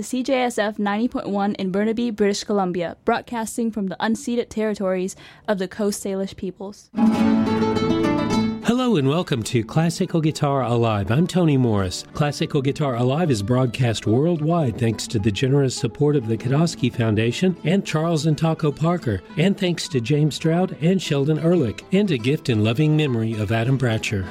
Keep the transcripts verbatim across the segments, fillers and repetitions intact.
C J S F ninety point one in Burnaby, British Columbia, broadcasting from the unceded territories of the Coast Salish peoples. Hello and welcome to Classical Guitar Alive. I'm Tony Morris. Classical Guitar Alive is broadcast worldwide thanks to the generous support of the Kodosky Foundation and Charles and Taco Parker, and thanks to James Stroud and Sheldon Ehrlich, and a gift in loving memory of Adam Bratcher.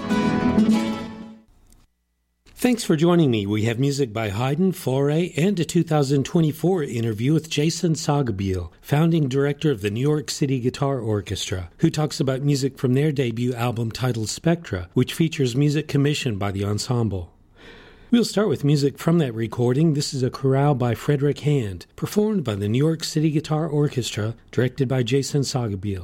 Thanks for joining me. We have music by Haydn, Fauré, and a two thousand twenty-four interview with Jason Saugabiel, founding director of the New York City Guitar Orchestra, who talks about music from their debut album titled Spectra, which features music commissioned by the ensemble. We'll start with music from that recording. This is a chorale by Frederick Hand, performed by the New York City Guitar Orchestra, directed by Jason Saugabiel.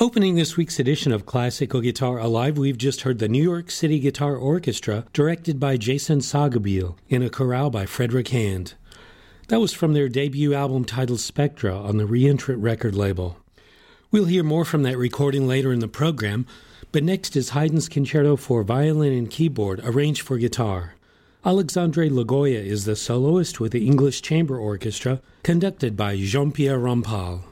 Opening this week's edition of Classical Guitar Alive, we've just heard the New York City Guitar Orchestra, directed by Jason Sogabiel, in a chorale by Frederick Hand. That was from their debut album titled Spectra on the Reentrant record label. We'll hear more from that recording later in the program, but next is Haydn's Concerto for Violin and Keyboard, arranged for guitar. Alexandre Lagoya is the soloist with the English Chamber Orchestra, conducted by Jean-Pierre Rampal.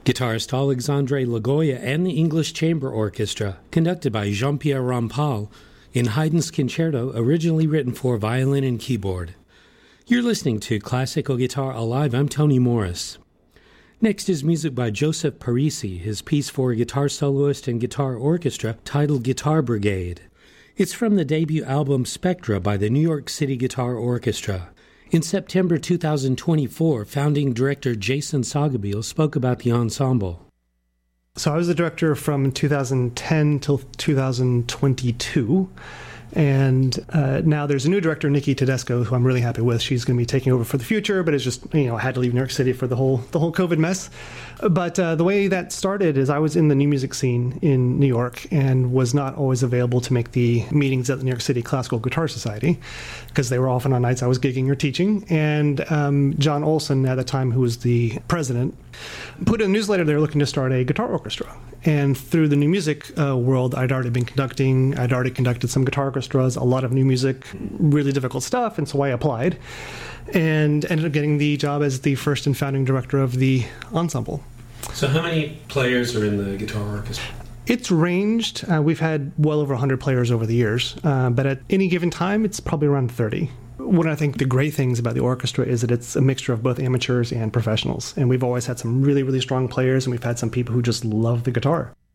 Guitarist Alexandre Lagoya and the English Chamber Orchestra, conducted by Jean-Pierre Rampal, in Haydn's concerto originally written for violin and keyboard. You're listening to Classical Guitar Alive. I'm Tony Morris. Next is music by Joseph Parisi, his piece for guitar soloist and guitar orchestra titled Guitar Brigade. It's from the debut album Spectra by the New York City Guitar Orchestra. In September two thousand twenty-four, founding director Jason Saugabiel spoke about the ensemble. So I was the director from two thousand ten till two thousand twenty-two. And uh, now there's a new director, Nikki Tedesco, who I'm really happy with. She's going to be taking over for the future, but it's just, you know, I had to leave New York City for the whole the whole COVID mess. But uh, the way that started is I was in the new music scene in New York and was not always available to make the meetings at the New York City Classical Guitar Society because they were often on nights I was gigging or teaching. And um, John Olson, at the time, who was the president, put in a newsletter they were looking to start a guitar orchestra. And through the new music uh, world, I'd already been conducting. I'd already conducted some guitar orchestras, a lot of new music, really difficult stuff. And so I applied and ended up getting the job as the first and founding director of the ensemble. So how many players are in the guitar orchestra? It's ranged. Uh, we've had well over one hundred players over the years. Uh, but at any given time, it's probably around thirty. One, I think the great things about the orchestra is that it's a mixture of both amateurs and professionals. And we've always had some really, really strong players, and we've had some people who just love the guitar.